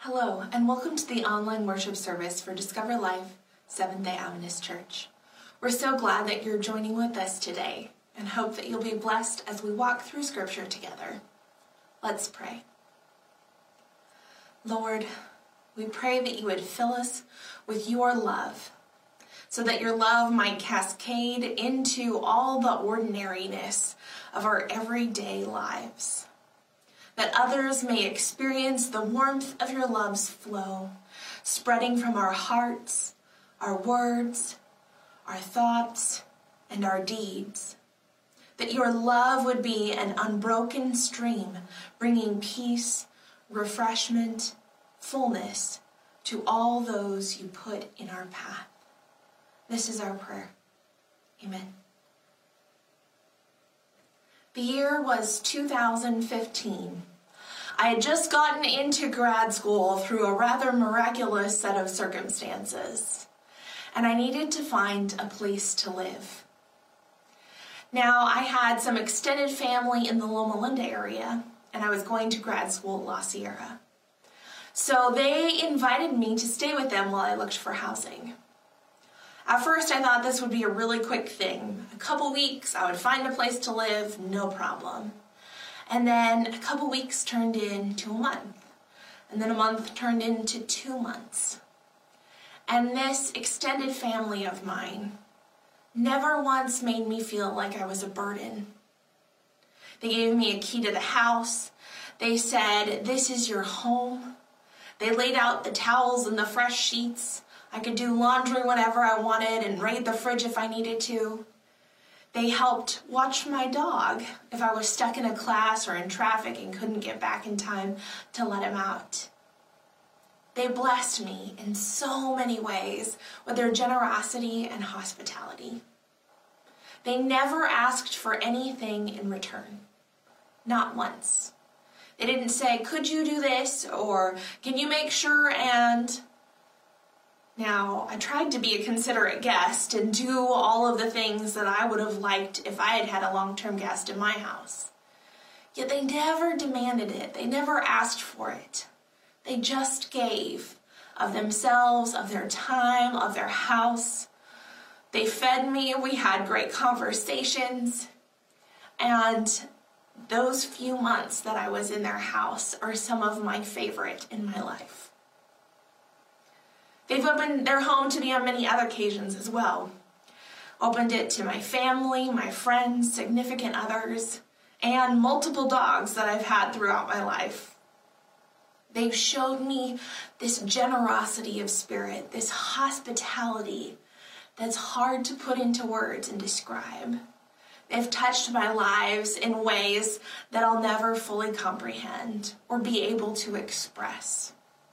Hello, and welcome to the online worship service for Discover Life Seventh-day Adventist Church. We're so glad that you're joining with us today and hope that you'll be blessed as we walk through Scripture together. Let's pray. Lord, we pray that you would fill us with your love so that your love might cascade into all the ordinariness of our everyday lives, that others may experience the warmth of your love's flow, spreading from our hearts, our words, our thoughts, and our deeds. That your love would be an unbroken stream, bringing peace, refreshment, fullness to all those you put in our path. This is our prayer. Amen. The year was 2015. I had just gotten into grad school through a rather miraculous set of circumstances, and I needed to find a place to live. Now, I had some extended family in the Loma Linda area, and I was going to grad school at La Sierra. So they invited me to stay with them while I looked for housing. At first, I thought this would be a really quick thing. A couple weeks, I would find a place to live, no problem. And then a couple weeks turned into a month. And then a month turned into 2 months. And this extended family of mine never once made me feel like I was a burden. They gave me a key to the house. They said, "This is your home." They laid out the towels and the fresh sheets. I could do laundry whenever I wanted and raid the fridge if I needed to. They helped watch my dog if I was stuck in a class or in traffic and couldn't get back in time to let him out. They blessed me in so many ways with their generosity and hospitality. They never asked for anything in return. Not once. They didn't say, "Could you do this?" or "Can you make sure and..." Now, I tried to be a considerate guest and do all of the things that I would have liked if I had had a long-term guest in my house. Yet they never demanded it. They never asked for it. They just gave of themselves, of their time, of their house. They fed me. We had great conversations. And those few months that I was in their house are some of my favorite in my life. They've opened their home to me on many other occasions as well. Opened it to my family, my friends, significant others, and multiple dogs that I've had throughout my life. They've showed me this generosity of spirit, this hospitality that's hard to put into words and describe. They've touched my lives in ways that I'll never fully comprehend or be able to express.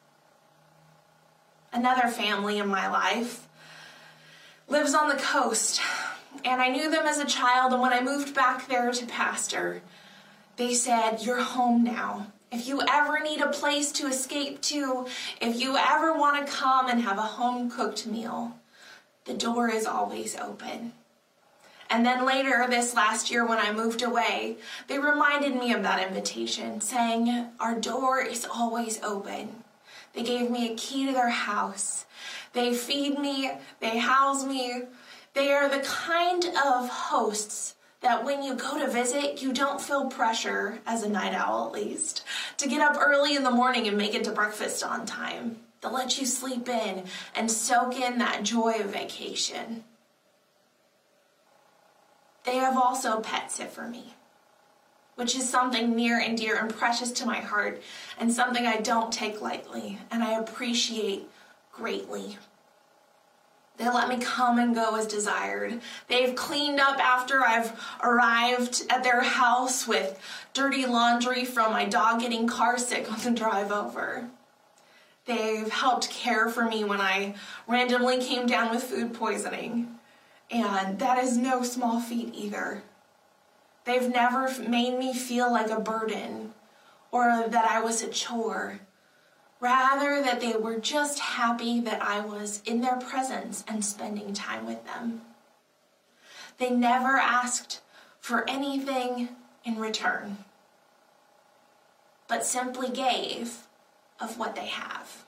Another family in my life lives on the coast, and I knew them as a child, and when I moved back there to pastor, they said, "You're home now. If you ever need a place to escape to, if you ever want to come and have a home-cooked meal, the door is always open." And then later, this last year when I moved away, they reminded me of that invitation, saying, "Our door is always open." They gave me a key to their house. They feed me. They house me. They are the kind of hosts that when you go to visit, you don't feel pressure, as a night owl at least, to get up early in the morning and make it to breakfast on time. They'll let you sleep in and soak in that joy of vacation. They have also pet sit for me, which is something near and dear and precious to my heart and something I don't take lightly and I appreciate greatly. They let me come and go as desired. They've cleaned up after I've arrived at their house with dirty laundry from my dog getting car sick on the drive over. They've helped care for me when I randomly came down with food poisoning, and that is no small feat either. They've never made me feel like a burden or that I was a chore. Rather, that they were just happy that I was in their presence and spending time with them. They never asked for anything in return, but simply gave of what they have.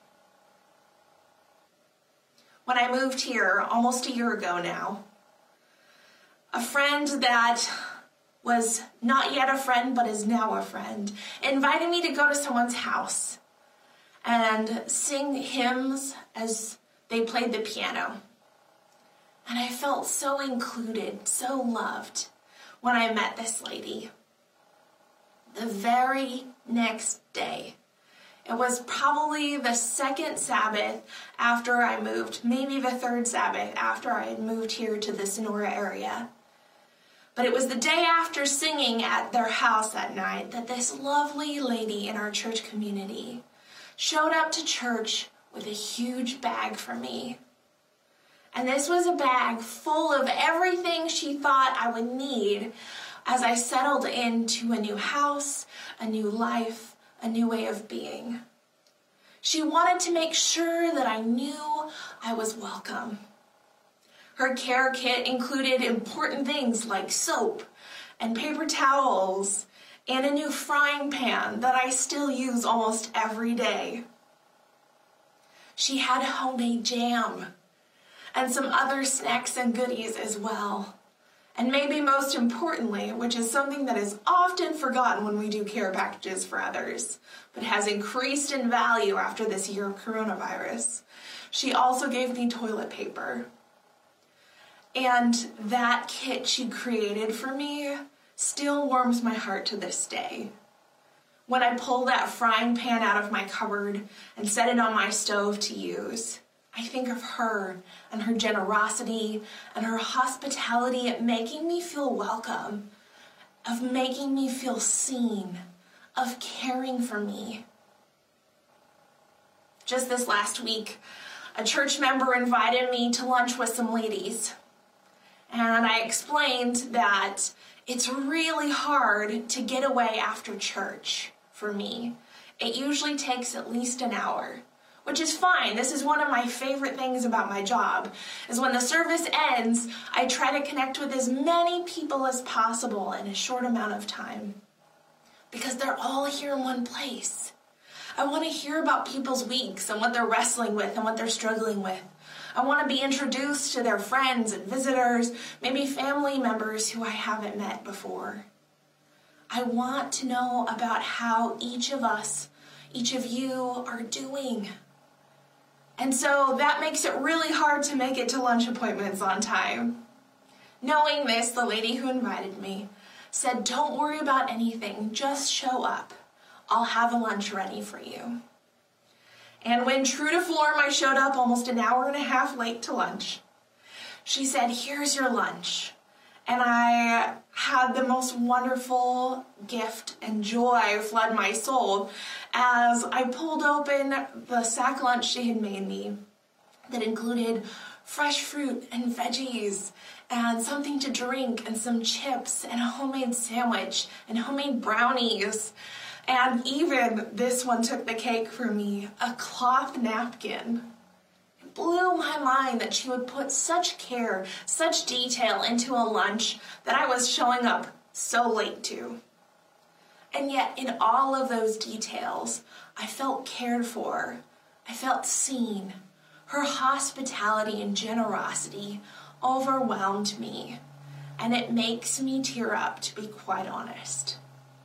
When I moved here almost a year ago now, a friend that was not yet a friend but is now a friend invited me to go to someone's house and sing hymns as they played the piano. And I felt so included, so loved when I met this lady. The very next day, it was probably the second Sabbath after I moved, maybe the third Sabbath after I had moved here to the Sonora area. But it was the day after singing at their house that night that this lovely lady in our church community showed up to church with a huge bag for me. And this was a bag full of everything she thought I would need as I settled into a new house, a new life, a new way of being. She wanted to make sure that I knew I was welcome. Her care kit included important things like soap and paper towels and a new frying pan that I still use almost every day. She had homemade jam and some other snacks and goodies as well. And maybe most importantly, which is something that is often forgotten when we do care packages for others, but has increased in value after this year of coronavirus, she also gave me toilet paper. And that kit she created for me still warms my heart to this day. When I pull that frying pan out of my cupboard and set it on my stove to use, I think of her and her generosity and her hospitality at making me feel welcome, of making me feel seen, of caring for me. Just this last week, a church member invited me to lunch with some ladies. And I explained that it's really hard to get away after church for me. It usually takes at least an hour, which is fine. This is one of my favorite things about my job, is when the service ends, I try to connect with as many people as possible in a short amount of time, because they're all here in one place. I want to hear about people's weeks and what they're wrestling with and what they're struggling with. I want to be introduced to their friends and visitors, maybe family members who I haven't met before. I want to know about how each of us, each of you are doing. And so that makes it really hard to make it to lunch appointments on time. Knowing this, the lady who invited me said, "Don't worry about anything, just show up. I'll have a lunch ready for you." And when true to form, I showed up almost an hour and a half late to lunch. She said, "Here's your lunch." And I had the most wonderful gift and joy flood my soul as I pulled open the sack lunch she had made me that included fresh fruit and veggies and something to drink and some chips and a homemade sandwich and homemade brownies. And even this one took the cake for me, a cloth napkin. It blew my mind that she would put such care, such detail into a lunch that I was showing up so late to. And yet in all of those details, I felt cared for. I felt seen. Her hospitality and generosity overwhelmed me, and it makes me tear up, to be quite honest.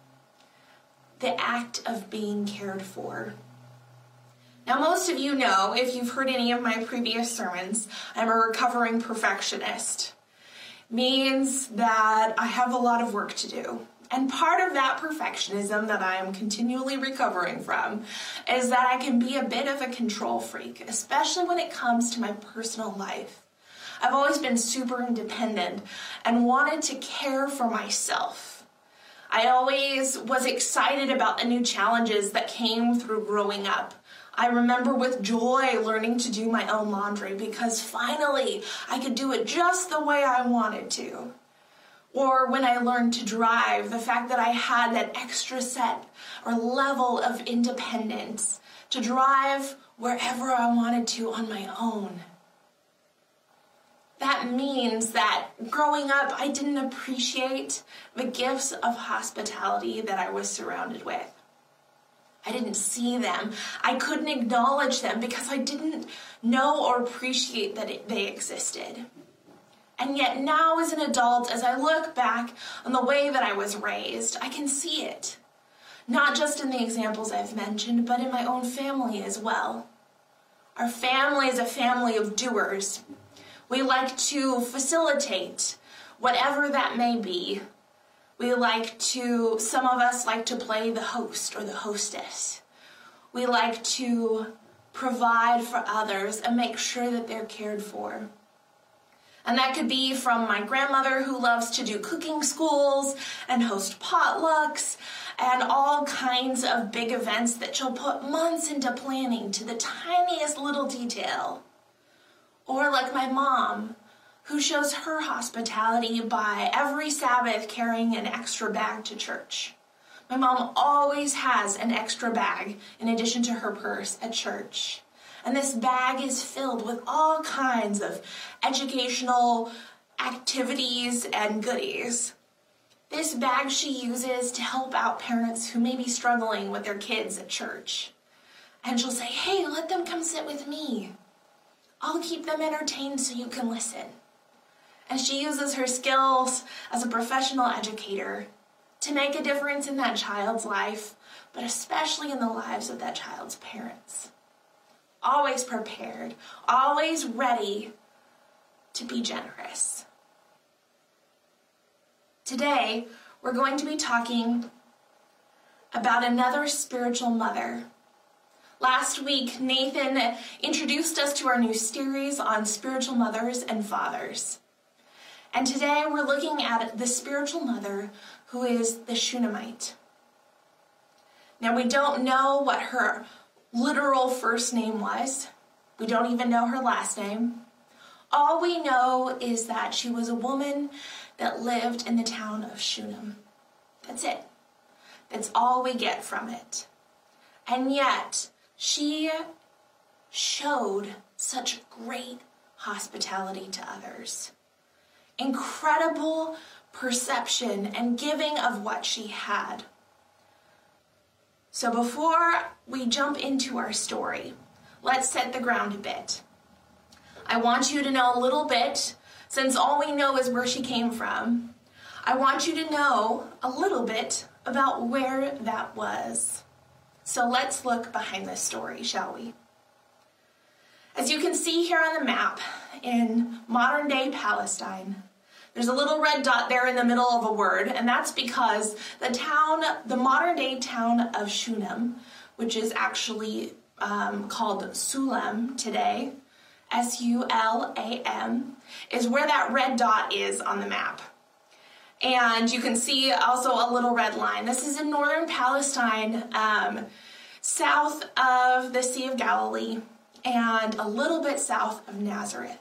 The act of being cared for. Now, most of you know, if you've heard any of my previous sermons, I'm a recovering perfectionist. Means that I have a lot of work to do. And part of that perfectionism that I am continually recovering from is that I can be a bit of a control freak, especially when it comes to my personal life. I've always been super independent and wanted to care for myself. I always was excited about the new challenges that came through growing up. I remember with joy learning to do my own laundry because finally I could do it just the way I wanted to. Or when I learned to drive, the fact that I had that extra set or level of independence to drive wherever I wanted to on my own. That means that growing up, I didn't appreciate the gifts of hospitality that I was surrounded with. I didn't see them. I couldn't acknowledge them because I didn't know or appreciate that they existed. And yet now as an adult, as I look back on the way that I was raised, I can see it. Not just in the examples I've mentioned, but in my own family as well. Our family is a family of doers. We like to facilitate whatever that may be. Some of us like to play the host or the hostess. We like to provide for others and make sure that they're cared for. And that could be from my grandmother, who loves to do cooking schools and host potlucks and all kinds of big events that she'll put months into planning to the tiniest little detail. Or like my mom, who shows her hospitality by every Sabbath carrying an extra bag to church. My mom always has an extra bag in addition to her purse at church. And this bag is filled with all kinds of educational activities and goodies. This bag she uses to help out parents who may be struggling with their kids at church. And she'll say, hey, let them come sit with me. I'll keep them entertained so you can listen. And she uses her skills as a professional educator to make a difference in that child's life, but especially in the lives of that child's parents. Always prepared, always ready to be generous. Today, we're going to be talking about another spiritual mother. Last week, Nathan introduced us to our new series on spiritual mothers and fathers. And today we're looking at the spiritual mother who is the Shunammite. Now, we don't know what her literal first name was. We don't even know her last name. All we know is that she was a woman that lived in the town of Shunem. That's it. That's all we get from it. And yet, she showed such great hospitality to others. Incredible perception and giving of what she had. So before we jump into our story, let's set the ground a bit. I want you to know a little bit, since all we know is where she came from. I want you to know a little bit about where that was. So let's look behind this story, shall we? As you can see here on the map, in modern-day Palestine, there's a little red dot there in the middle of a word, and that's because the modern-day town of Shunem, which is actually called Sulam today, S-U-L-A-M, is where that red dot is on the map. And you can see also a little red line. This is in northern Palestine, south of the Sea of Galilee, and a little bit south of Nazareth.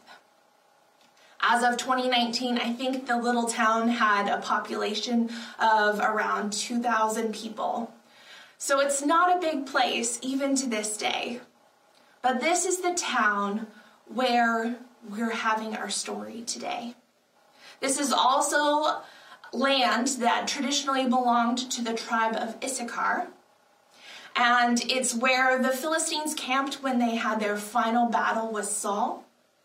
As of 2019, I think the little town had a population of around 2,000 people. So it's not a big place, even to this day. But this is the town where we're having our story today. This is also land that traditionally belonged to the tribe of Issachar. And it's where the Philistines camped when they had their final battle with Saul.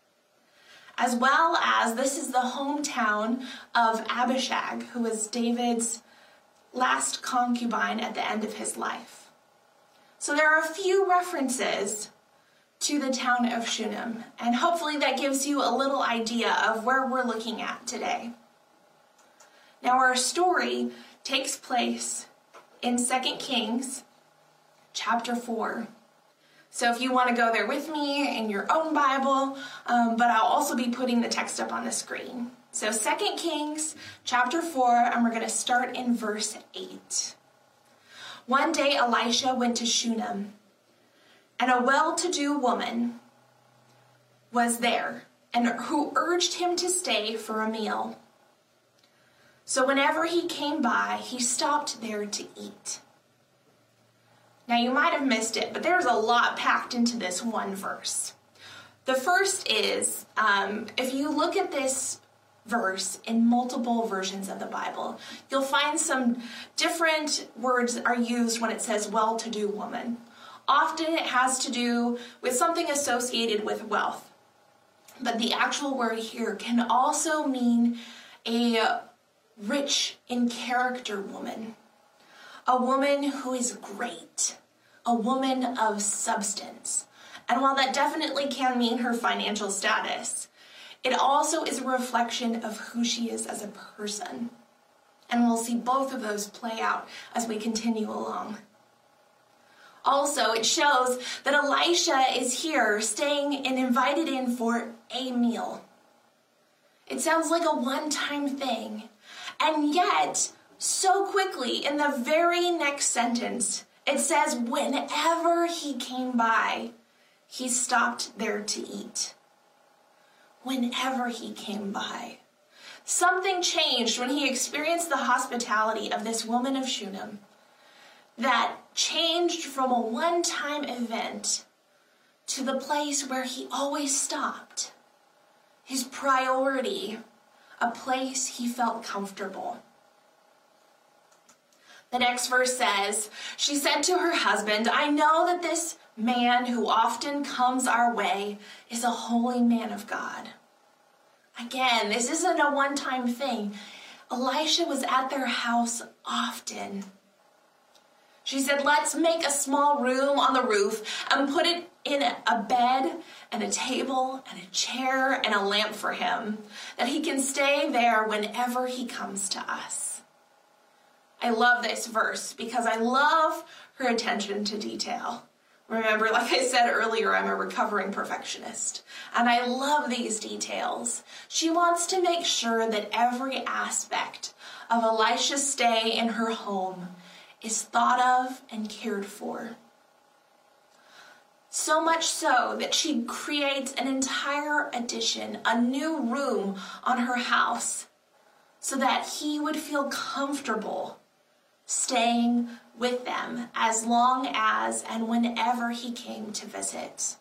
As well as this is the hometown of Abishag, who was David's last concubine at the end of his life. So there are a few references to the town of Shunem, and hopefully that gives you a little idea of where we're looking at today. Now our story takes place in 2 Kings chapter 4. So if you want to go there with me in your own Bible, but I'll also be putting the text up on the screen. So 2 Kings chapter 4, and we're going to start in verse 8. One day Elisha went to Shunem, and a well-to-do woman was there, and who urged him to stay for a meal. So whenever he came by, he stopped there to eat. Now you might have missed it, but there's a lot packed into this one verse. The first is, if you look at this verse in multiple versions of the Bible. You'll find some different words are used when it says well-to-do woman. Often it has to do with something associated with wealth. But the actual word here can also mean a rich in character woman, a woman who is great, a woman of substance. And while that definitely can mean her financial status, it also is a reflection of who she is as a person. And we'll see both of those play out as we continue along. Also, it shows that Elisha is here staying and invited in for a meal. It sounds like a one-time thing. And yet, so quickly, in the very next sentence, it says, whenever he came by, he stopped there to eat. Whenever he came by. Something changed when he experienced the hospitality of this woman of Shunem that changed from a one-time event to the place where he always stopped. His priority, a place he felt comfortable. The next verse says, she said to her husband, I know that this man who often comes our way is a holy man of God. Again, this isn't a one-time thing. Elisha was at their house often. She said, let's make a small room on the roof and put it in a bed and a table and a chair and a lamp for him, that he can stay there whenever he comes to us. I love this verse because I love her attention to detail. Remember, like I said earlier, I'm a recovering perfectionist, and I love these details. She wants to make sure that every aspect of Elisha's stay in her home is thought of and cared for. So much so that she creates an entire addition, a new room on her house, so that he would feel comfortable staying with them as long as and whenever he came to visit.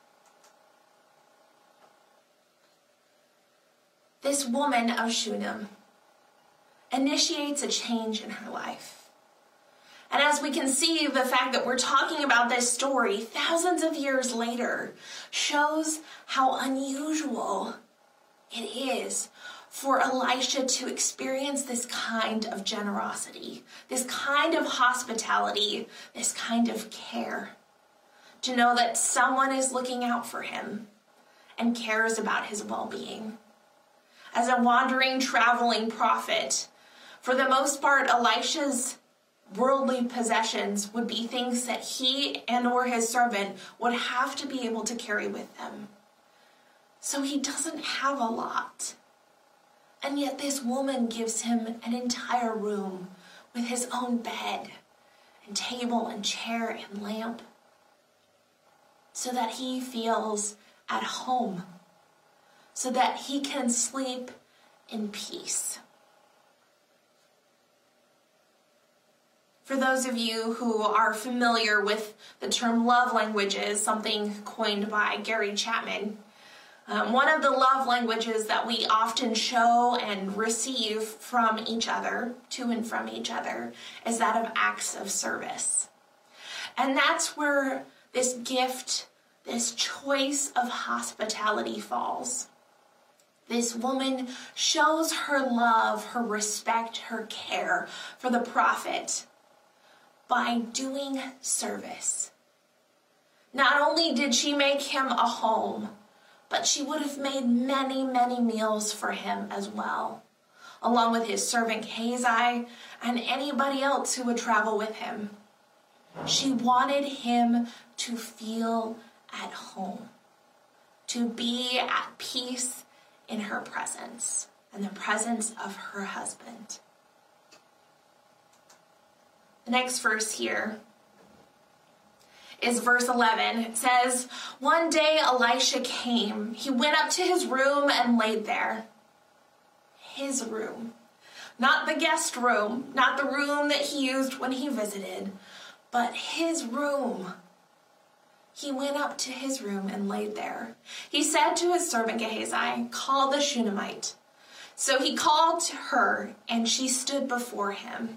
This woman of Shunem initiates a change in her life. And as we can see, the fact that we're talking about this story thousands of years later shows how unusual it is for Elisha to experience this kind of generosity, this kind of hospitality, this kind of care. To know that someone is looking out for him and cares about his well-being. As a wandering, traveling prophet, for the most part, Elisha's worldly possessions would be things that he and or his servant would have to be able to carry with them. So he doesn't have a lot. And yet this woman gives him an entire room with his own bed and table and chair and lamp so that he feels at home, so that he can sleep in peace. For those of you who are familiar with the term love languages, something coined by Gary Chapman, one of the love languages that we often show and receive from each other, to and from each other, is that of acts of service. And that's where this gift, this choice of hospitality falls. This woman shows her love, her respect, her care for the prophet by doing service. Not only did she make him a home, but she would have made many, many meals for him as well, along with his servant Gehazi and anybody else who would travel with him. She wanted him to feel at home, to be at peace in her presence and the presence of her husband. The next verse here is verse 11. It says, one day Elisha came. He went up to his room and laid there. His room. Not the guest room, not the room that he used when he visited, but his room. He went up to his room and laid there. He said to his servant Gehazi, call the Shunammite. So he called to her, and she stood before him.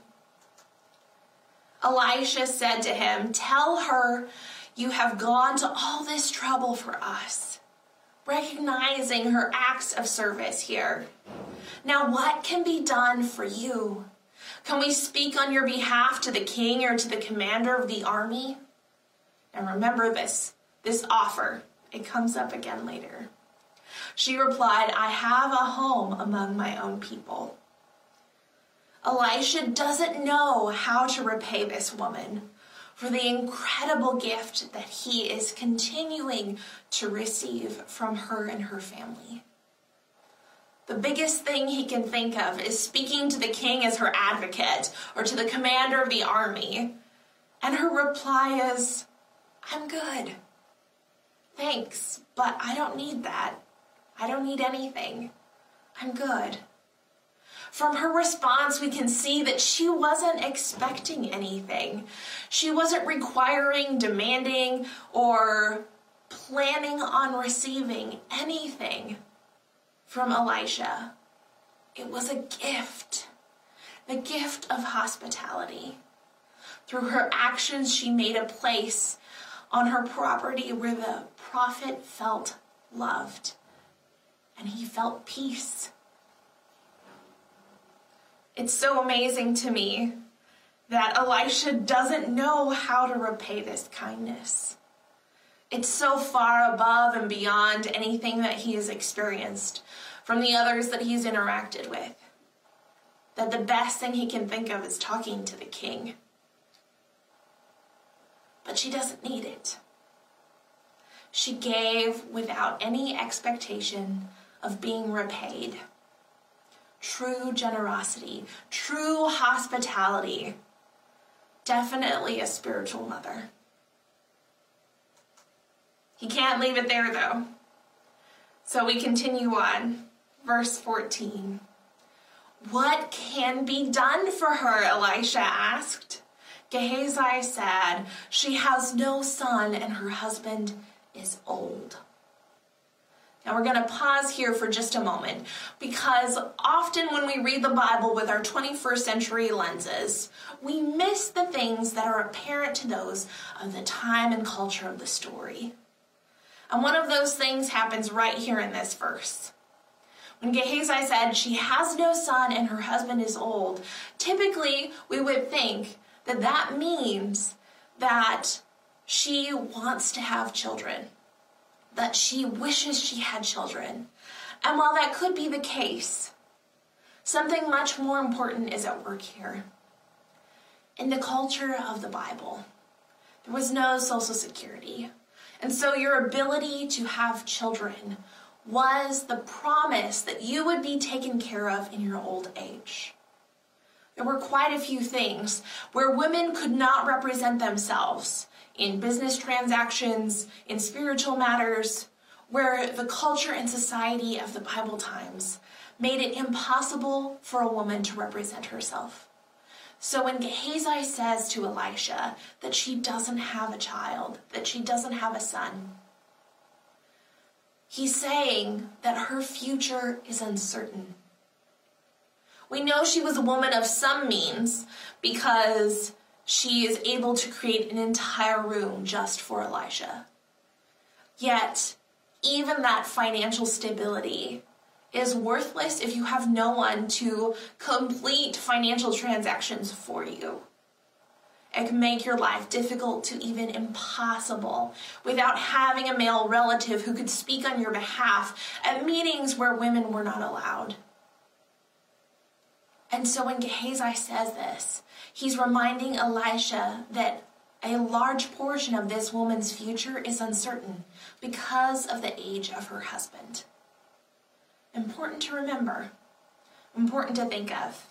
Elisha said to him, "Tell her you have gone to all this trouble for us," recognizing her acts of service here. "Now what can be done for you? Can we speak on your behalf to the king or to the commander of the army?" And remember this offer. It comes up again later. She replied, "I have a home among my own people." Elisha doesn't know how to repay this woman for the incredible gift that he is continuing to receive from her and her family. The biggest thing he can think of is speaking to the king as her advocate or to the commander of the army. And her reply is, "I'm good. Thanks, but I don't need that. I don't need anything. I'm good." From her response, we can see that she wasn't expecting anything. She wasn't requiring, demanding, or planning on receiving anything from Elisha. It was a gift, the gift of hospitality. Through her actions, she made a place on her property where the prophet felt loved and he felt peace. It's so amazing to me that Elisha doesn't know how to repay this kindness. It's so far above and beyond anything that he has experienced from the others that he's interacted with, that the best thing he can think of is talking to the king. But she doesn't need it. She gave without any expectation of being repaid. True generosity, true hospitality. Definitely a spiritual mother. He can't leave it there though. So we continue on. Verse 14. "What can be done for her?" Elisha asked. Gehazi said, "She has no son and her husband is old." Now we're going to pause here for just a moment, because often when we read the Bible with our 21st century lenses, we miss the things that are apparent to those of the time and culture of the story. And one of those things happens right here in this verse. When Gehazi said she has no son and her husband is old, typically we would think that that means that she wants to have children, that she wishes she had children. And while that could be the case, something much more important is at work here. In the culture of the Bible, there was no Social Security. And so your ability to have children was the promise that you would be taken care of in your old age. There were quite a few things where women could not represent themselves in business transactions, in spiritual matters, where the culture and society of the Bible times made it impossible for a woman to represent herself. So when Gehazi says to Elisha that she doesn't have a child, that she doesn't have a son, he's saying that her future is uncertain. We know she was a woman of some means because she is able to create an entire room just for Elisha. Yet, even that financial stability is worthless if you have no one to complete financial transactions for you. It can make your life difficult to even impossible without having a male relative who could speak on your behalf at meetings where women were not allowed. And so when Gehazi says this, he's reminding Elisha that a large portion of this woman's future is uncertain because of the age of her husband. Important to remember, important to think of.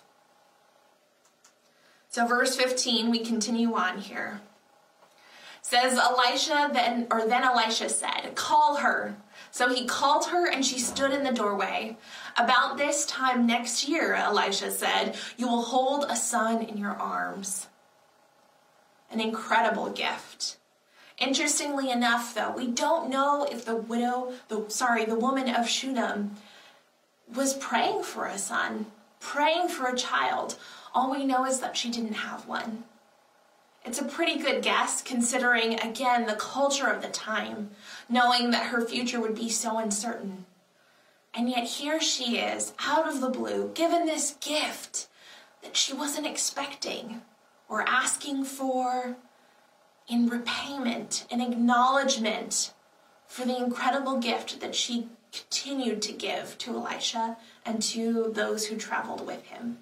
So verse 15, we continue on here. Says then Elisha said, "Call her." So he called her and she stood in the doorway. "About this time next year," Elisha said, "you will hold a son in your arms." An incredible gift. Interestingly enough, though, we don't know if the woman of Shunem was praying for a son, praying for a child. All we know is that she didn't have one. It's a pretty good guess considering, again, the culture of the time, knowing that her future would be so uncertain. And yet here she is, out of the blue, given this gift that she wasn't expecting or asking for, in repayment, in acknowledgement for the incredible gift that she continued to give to Elisha and to those who traveled with him.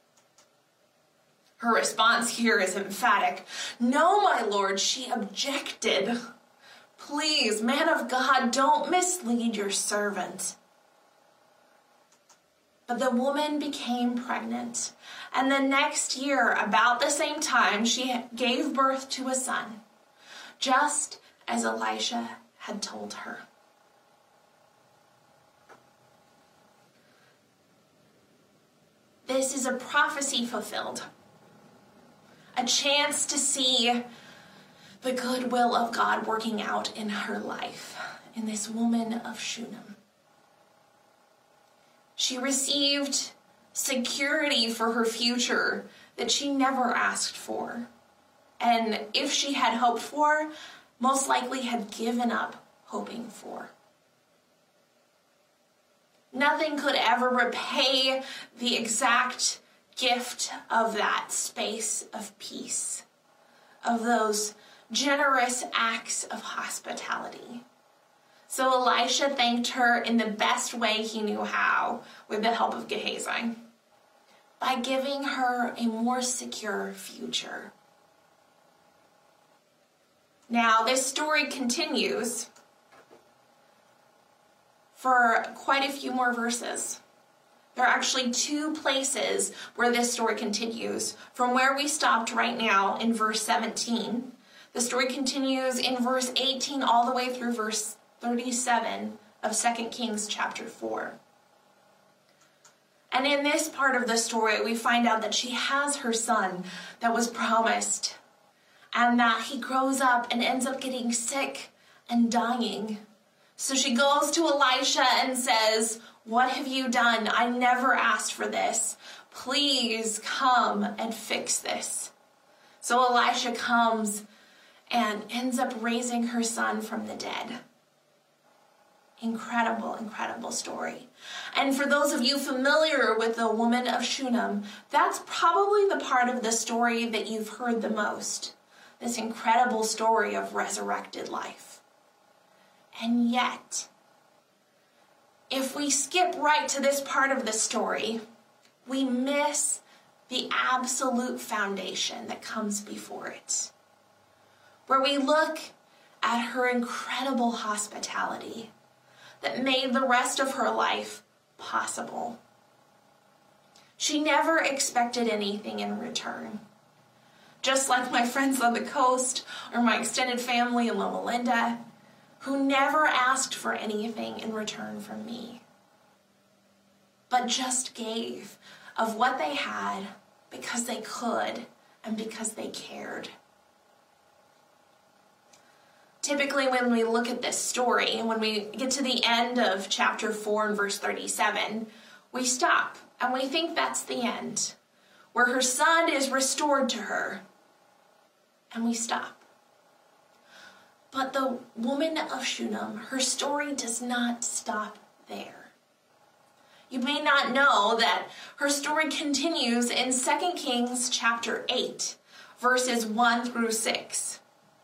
Her response here is emphatic. "No, my lord," she objected. "Please, man of God, don't mislead your servant." But the woman became pregnant, and the next year, about the same time, she gave birth to a son, just as Elisha had told her. This is a prophecy fulfilled, a chance to see the goodwill of God working out in her life, in this woman of Shunem. She received security for her future that she never asked for. And if she had hoped for, most likely had given up hoping for. Nothing could ever repay the exact gift of that space of peace, of those generous acts of hospitality. So Elisha thanked her in the best way he knew how, with the help of Gehazi, by giving her a more secure future. Now, this story continues for quite a few more verses. There are actually 2 places where this story continues. From where we stopped right now in verse 17, the story continues in verse 18 all the way through verse 37 of 2 Kings chapter 4. And in this part of the story, we find out that she has her son that was promised, and that he grows up and ends up getting sick and dying. So she goes to Elisha and says, "What have you done? I never asked for this. Please come and fix this." So Elisha comes and ends up raising her son from the dead. Incredible, incredible story. And for those of you familiar with the woman of Shunem, that's probably the part of the story that you've heard the most. This incredible story of resurrected life. And yet, if we skip right to this part of the story, we miss the absolute foundation that comes before it, where we look at her incredible hospitality that made the rest of her life possible. She never expected anything in return. Just like my friends on the coast or my extended family in Loma Linda, who never asked for anything in return from me, but just gave of what they had because they could and because they cared. Typically, when we look at this story, when we get to the end of chapter 4 and verse 37, we stop and we think that's the end, where her son is restored to her, and we stop. But the woman of Shunem, her story does not stop there. You may not know that her story continues in 2 Kings chapter 8, verses 1 through 6.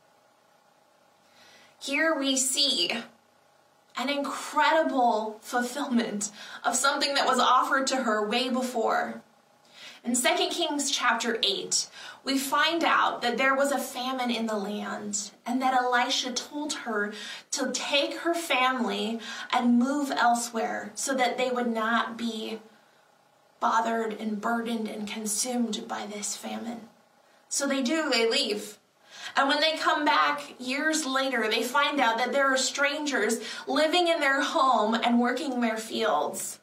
Here we see an incredible fulfillment of something that was offered to her way before. In 2 Kings chapter 8, we find out that there was a famine in the land, and that Elisha told her to take her family and move elsewhere so that they would not be bothered and burdened and consumed by this famine. So they leave. And when they come back years later, they find out that there are strangers living in their home and working their fields.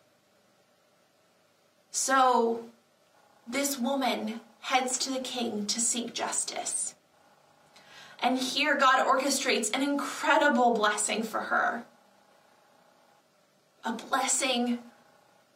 So this woman heads to the king to seek justice. And here God orchestrates an incredible blessing for her. A blessing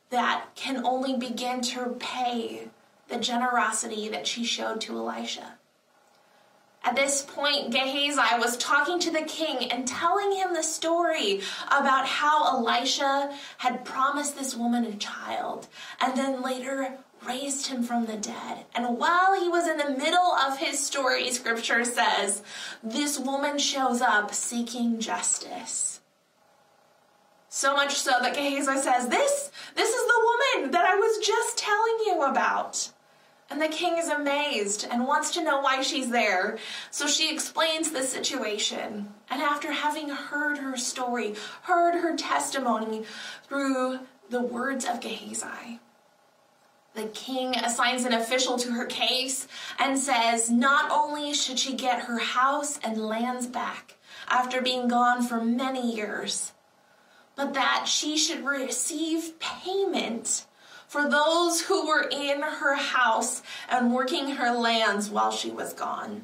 that can only begin to repay the generosity that she showed to Elisha. At this point, Gehazi was talking to the king and telling him the story about how Elisha had promised this woman a child and then later raised him from the dead. And while he was in the middle of his story, scripture says, this woman shows up seeking justice. So much so that Gehazi says, this is the woman that I was just telling you about. And the king is amazed and wants to know why she's there. So she explains the situation. And after having heard her story, heard her testimony through the words of Gehazi, the king assigns an official to her case and says not only should she get her house and lands back after being gone for many years, but that she should receive payment for those who were in her house and working her lands while she was gone.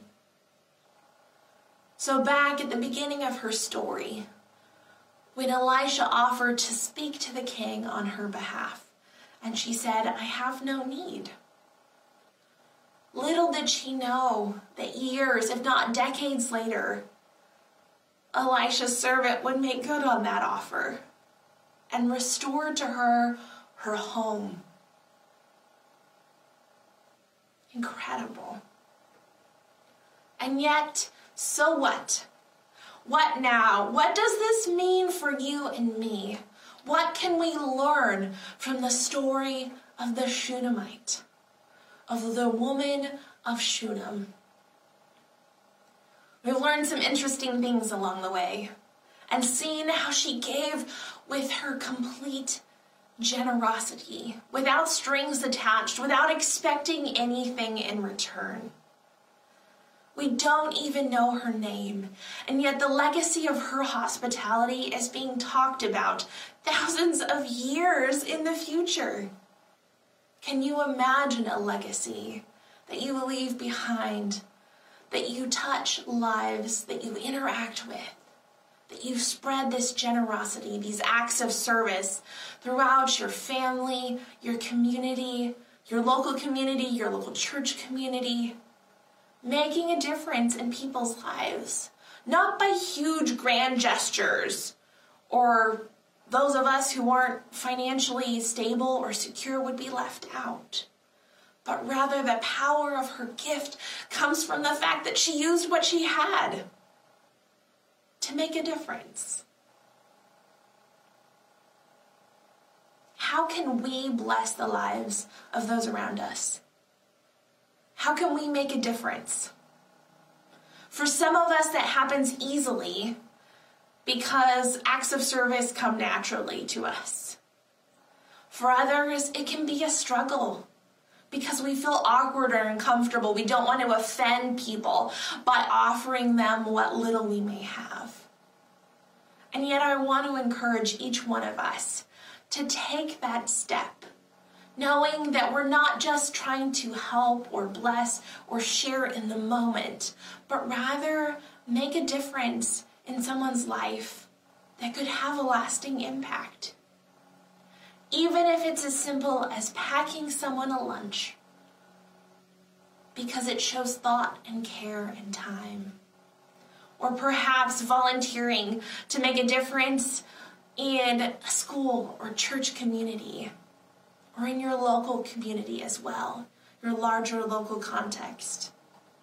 So back at the beginning of her story, when Elisha offered to speak to the king on her behalf, and she said, I have no need. Little did she know that years, if not decades later, Elisha's servant would make good on that offer and restore to her her home. Incredible. And yet, so what? What now? What does this mean for you and me? What can we learn from the story of the Shunammite, of the woman of Shunem? We've learned some interesting things along the way and seen how she gave with her complete generosity, without strings attached, without expecting anything in return. We don't even know her name, and yet the legacy of her hospitality is being talked about thousands of years in the future. Can you imagine a legacy that you leave behind, that you touch lives, that you interact with, that you spread this generosity, these acts of service throughout your family, your community, your local church community, making a difference in people's lives, not by huge grand gestures or those of us who aren't financially stable or secure would be left out. But rather the power of her gift comes from the fact that she used what she had to make a difference. How can we bless the lives of those around us? How can we make a difference? For some of us, that happens easily because acts of service come naturally to us. For others, it can be a struggle because we feel awkward or uncomfortable. We don't want to offend people by offering them what little we may have. And yet I want to encourage each one of us to take that step, knowing that we're not just trying to help or bless or share in the moment, but rather make a difference in someone's life that could have a lasting impact. Even if it's as simple as packing someone a lunch, because it shows thought and care and time. Or perhaps volunteering to make a difference in a school or church community, or in your local community as well, your larger local context.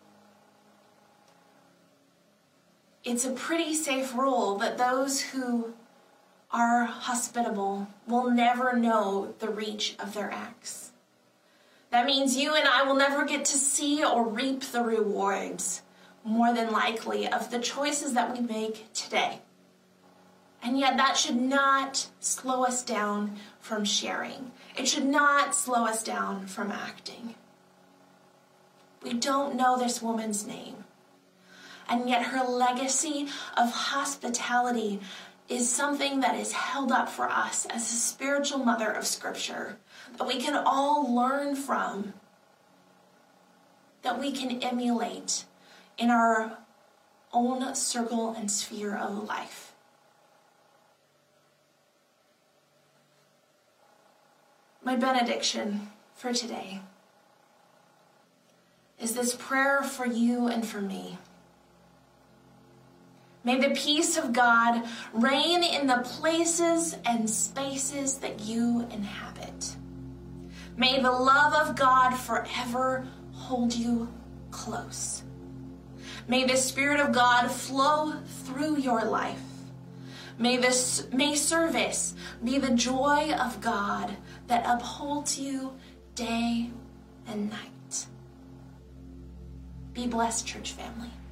It's a pretty safe rule that those who are hospitable will never know the reach of their acts. That means you and I will never get to see or reap the rewards, more than likely, of the choices that we make today. And yet that should not slow us down from sharing. It should not slow us down from acting. We don't know this woman's name, and yet her legacy of hospitality is something that is held up for us as a spiritual mother of Scripture that we can all learn from, that we can emulate in our own circle and sphere of life. My benediction for today is this prayer for you and for me. May the peace of God reign in the places and spaces that you inhabit. May the love of God forever hold you close. May the Spirit of God flow through your life. May service be the joy of God that upholds you day and night. Be blessed, church family.